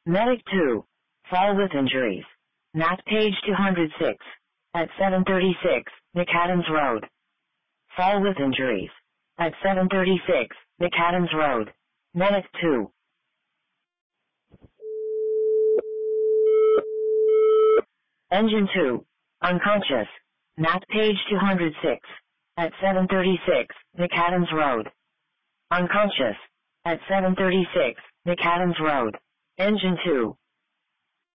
Medic 2. Fall with injuries. Nat page 206. At 736, McAdams Road. Fall with injuries. At 736, McAdams Road. Medic 2. Engine 2. Unconscious. Nat page 206. At 736, McAdams Road. Unconscious. At 736, McAdams Road. Engine 2.